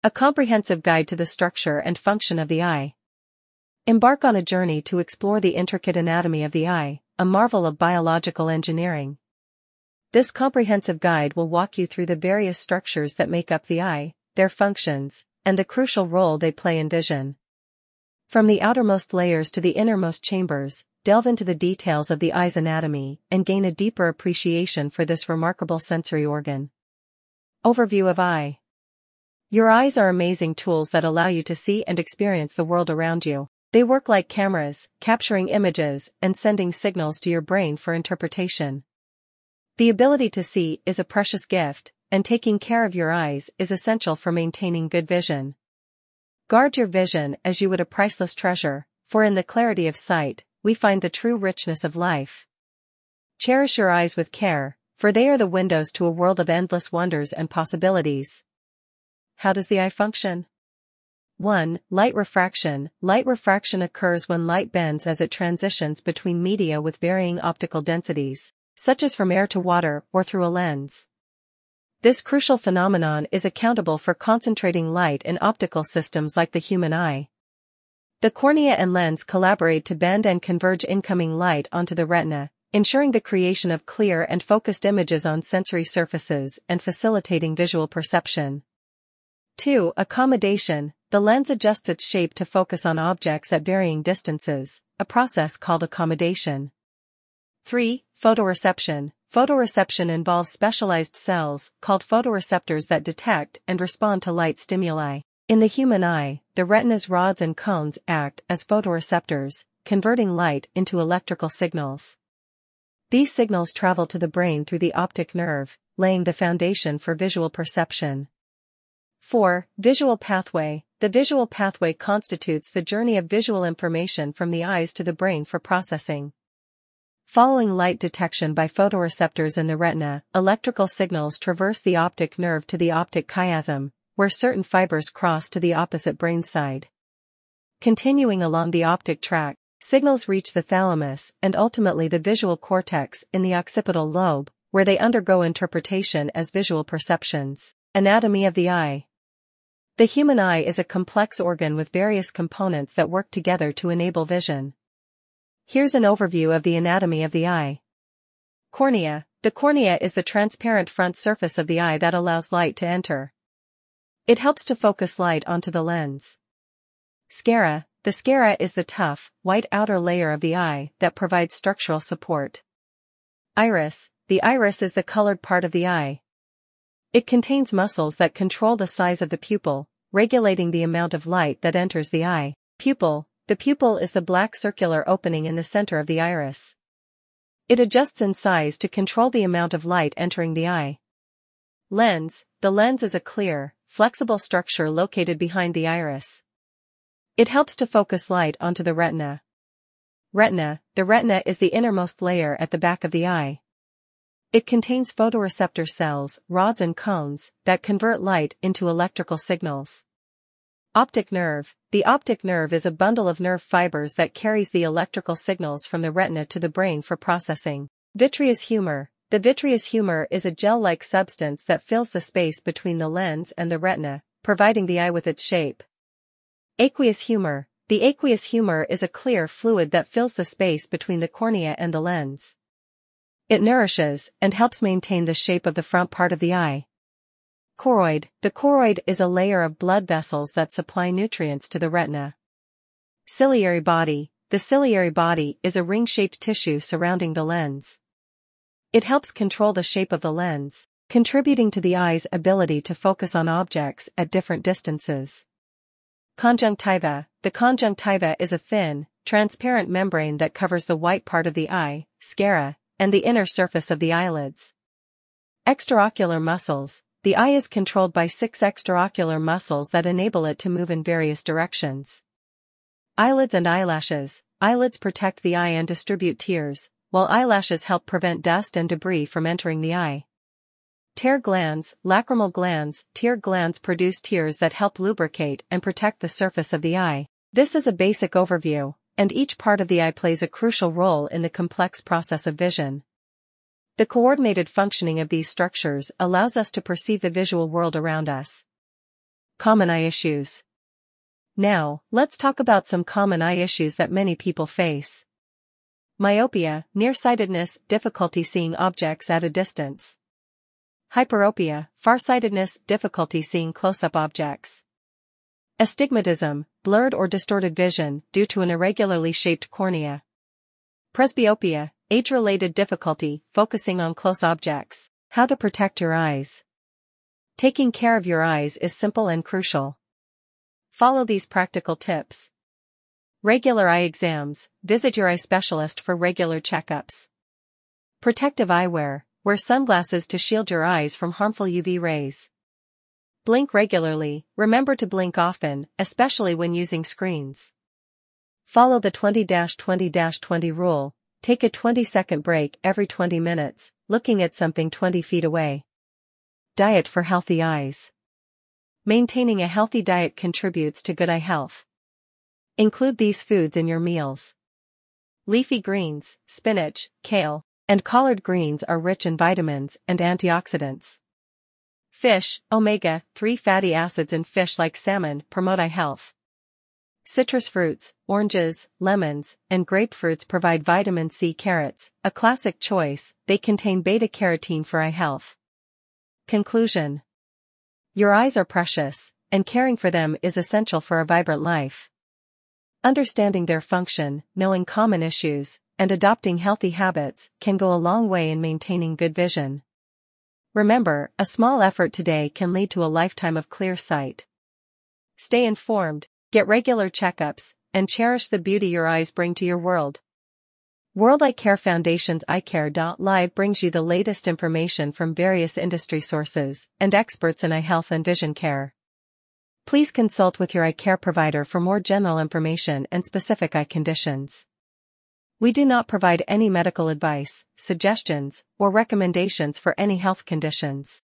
A comprehensive guide to the structure and function of the eye. Embark on a journey to explore the intricate anatomy of the eye, a marvel of biological engineering. This comprehensive guide will walk you through the various structures that make up the eye, their functions, and the crucial role they play in vision. From the outermost layers to the innermost chambers, delve into the details of the eye's anatomy and gain a deeper appreciation for this remarkable sensory organ. Overview of eye. Your eyes are amazing tools that allow you to see and experience the world around you. They work like cameras, capturing images and sending signals to your brain for interpretation. The ability to see is a precious gift, and taking care of your eyes is essential for maintaining good vision. Guard your vision as you would a priceless treasure, for in the clarity of sight, we find the true richness of life. Cherish your eyes with care, for they are the windows to a world of endless wonders and possibilities. How does the eye function? 1. Light refraction. Light refraction occurs when light bends as it transitions between media with varying optical densities, such as from air to water or through a lens. This crucial phenomenon is accountable for concentrating light in optical systems like the human eye. The cornea and lens collaborate to bend and converge incoming light onto the retina, ensuring the creation of clear and focused images on sensory surfaces and facilitating visual perception. 2. Accommodation. The lens adjusts its shape to focus on objects at varying distances, a process called accommodation. 3. Photoreception. Photoreception involves specialized cells, called photoreceptors that detect and respond to light stimuli. In the human eye, the retina's rods and cones act as photoreceptors, converting light into electrical signals. These signals travel to the brain through the optic nerve, laying the foundation for visual perception. 4. Visual pathway. The visual pathway constitutes the journey of visual information from the eyes to the brain for processing. Following light detection by photoreceptors in the retina, electrical signals traverse the optic nerve to the optic chiasm, where certain fibers cross to the opposite brain side. Continuing along the optic tract, signals reach the thalamus and ultimately the visual cortex in the occipital lobe, where they undergo interpretation as visual perceptions. Anatomy of the eye. The human eye is a complex organ with various components that work together to enable vision. Here's an overview of the anatomy of the eye. Cornea. The cornea is the transparent front surface of the eye that allows light to enter. It helps to focus light onto the lens. Sclera. The sclera is the tough, white outer layer of the eye that provides structural support. Iris. The iris is the colored part of the eye. It contains muscles that control the size of the pupil, regulating the amount of light that enters the eye. Pupil. The pupil is the black circular opening in the center of the iris. It adjusts in size to control the amount of light entering the eye. Lens. The lens is a clear, flexible structure located behind the iris. It helps to focus light onto the retina. Retina. The retina is the innermost layer at the back of the eye. It contains photoreceptor cells, rods and cones, that convert light into electrical signals. Optic nerve. The optic nerve is a bundle of nerve fibers that carries the electrical signals from the retina to the brain for processing. Vitreous humor. The vitreous humor is a gel-like substance that fills the space between the lens and the retina, providing the eye with its shape. Aqueous humor. The aqueous humor is a clear fluid that fills the space between the cornea and the lens. It nourishes and helps maintain the shape of the front part of the eye. Choroid. The choroid is a layer of blood vessels that supply nutrients to the retina. Ciliary body. The ciliary body is a ring-shaped tissue surrounding the lens. It helps control the shape of the lens, contributing to the eye's ability to focus on objects at different distances. Conjunctiva. The conjunctiva is a thin, transparent membrane that covers the white part of the eye, sclera, and the inner surface of the eyelids. Extraocular muscles. The eye is controlled by 6 extraocular muscles that enable it to move in various directions. Eyelids and eyelashes. Eyelids protect the eye and distribute tears, while eyelashes help prevent dust and debris from entering the eye. Tear glands. Lacrimal glands. Tear glands produce tears that help lubricate and protect the surface of the eye. This is a basic overview, and each part of the eye plays a crucial role in the complex process of vision. The coordinated functioning of these structures allows us to perceive the visual world around us. Common eye issues. Now, let's talk about some common eye issues that many people face. Myopia, nearsightedness, difficulty seeing objects at a distance. Hyperopia, farsightedness, difficulty seeing close-up objects. Astigmatism, blurred or distorted vision due to an irregularly shaped cornea. Presbyopia, age-related difficulty focusing on close objects. How to protect your eyes. Taking care of your eyes is simple and crucial. Follow these practical tips. Regular eye exams. Visit your eye specialist for regular checkups. Protective eyewear. Wear sunglasses to shield your eyes from harmful UV rays. Blink regularly. Remember to blink often, especially when using screens. Follow the 20-20-20 rule. Take a 20-second break every 20 minutes, looking at something 20 feet away. Diet for healthy eyes. Maintaining a healthy diet contributes to good eye health. Include these foods in your meals. Leafy greens, spinach, kale, and collard greens are rich in vitamins and antioxidants. Fish, omega-3 fatty acids in fish like salmon promote eye health. Citrus fruits, oranges, lemons, and grapefruits provide vitamin C. Carrots, a classic choice, they contain beta-carotene for eye health. Conclusion. Your eyes are precious, and caring for them is essential for a vibrant life. Understanding their function, knowing common issues, and adopting healthy habits can go a long way in maintaining good vision. Remember, a small effort today can lead to a lifetime of clear sight. Stay informed, get regular checkups, and cherish the beauty your eyes bring to your world. World Eye Care Foundation's EyeCare.live brings you the latest information from various industry sources and experts in eye health and vision care. Please consult with your eye care provider for more general information and specific eye conditions. We do not provide any medical advice, suggestions, or recommendations for any health conditions.